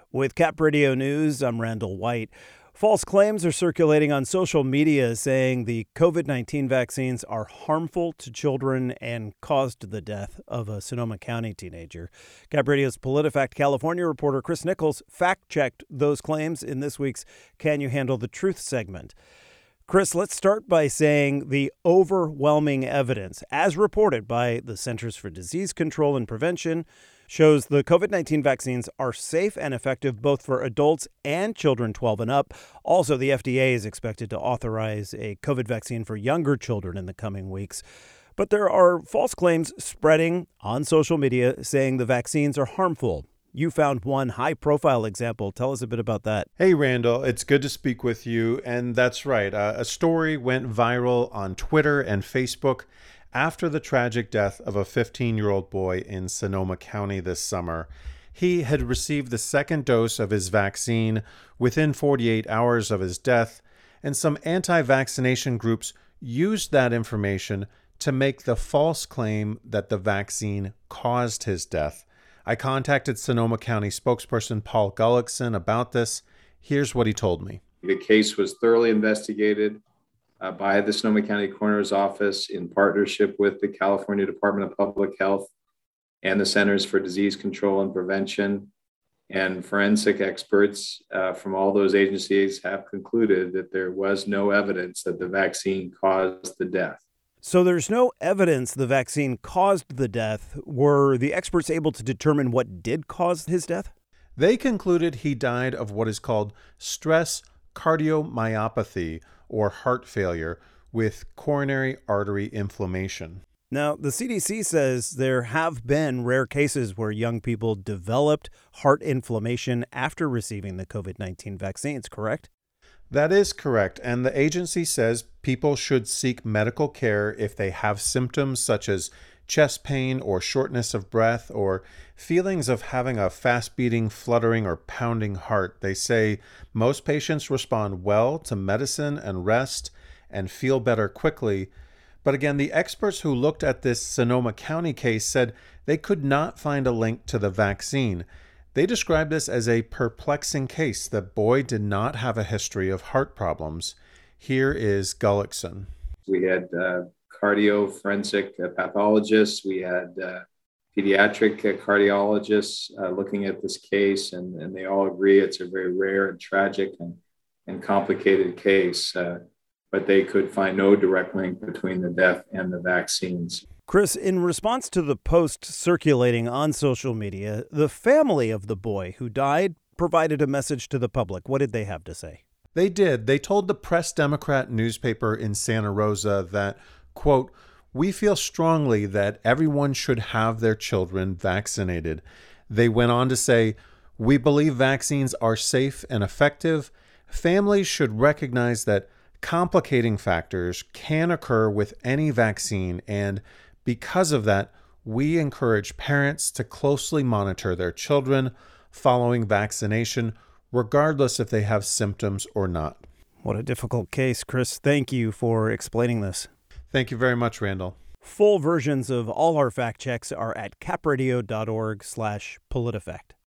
With Cap Radio News, I'm Randall White. False claims are circulating on social media saying the COVID-19 vaccines are harmful to children and caused the death of a Sonoma County teenager. Cap Radio's PolitiFact California reporter Chris Nichols fact-checked those claims in this week's Can You Handle the Truth segment. Chris, let's start by saying the overwhelming evidence, as reported by the Centers for Disease Control and Prevention, shows the COVID-19 vaccines are safe and effective both for adults and children 12 and up. Also, the FDA is expected to authorize a COVID vaccine for younger children in the coming weeks. But there are false claims spreading on social media saying the vaccines are harmful. You found one high-profile example. Tell us a bit about that. Hey, Randall. It's good to speak with you. And that's right. A story went viral on Twitter and Facebook after the tragic death of a 15-year-old boy in Sonoma County this summer. He had received the second dose of his vaccine within 48 hours of his death, and some anti-vaccination groups used that information to make the false claim that the vaccine caused his death. I contacted Sonoma County spokesperson Paul Gullickson about this. Here's what he told me. The case was thoroughly investigated by the Sonoma County Coroner's Office in partnership with the California Department of Public Health and the Centers for Disease Control and Prevention. And forensic experts from all those agencies have concluded that there was no evidence that the vaccine caused the death. So there's no evidence the vaccine caused the death. Were the experts able to determine what did cause his death? They concluded he died of what is called stress cardiomyopathy, or heart failure, with coronary artery inflammation. Now, the CDC says there have been rare cases where young people developed heart inflammation after receiving the COVID-19 vaccines, correct? That is correct, and the agency says people should seek medical care if they have symptoms such as chest pain or shortness of breath or feelings of having a fast-beating, fluttering, or pounding heart. They say most patients respond well to medicine and rest and feel better quickly. But again, the experts who looked at this Sonoma County case said they could not find a link to the vaccine. They described this as a perplexing case. The boy did not have a history of heart problems. Here is Gullickson. We had cardio forensic pathologists. We had pediatric cardiologists looking at this case, and they all agree it's a very rare and tragic and complicated case. But they could find no direct link between the death and the vaccines. Chris, in response to the post circulating on social media, the family of the boy who died provided a message to the public. What did they have to say? They did. They told the Press Democrat newspaper in Santa Rosa that, quote, "We feel strongly that everyone should have their children vaccinated." They went on to say, "We believe vaccines are safe and effective. Families should recognize that complicating factors can occur with any vaccine, and because of that, we encourage parents to closely monitor their children following vaccination, regardless if they have symptoms or not." What a difficult case, Chris. Thank you for explaining this. Thank you very much, Randall. Full versions of all our fact checks are at capradio.org/PolitiFact.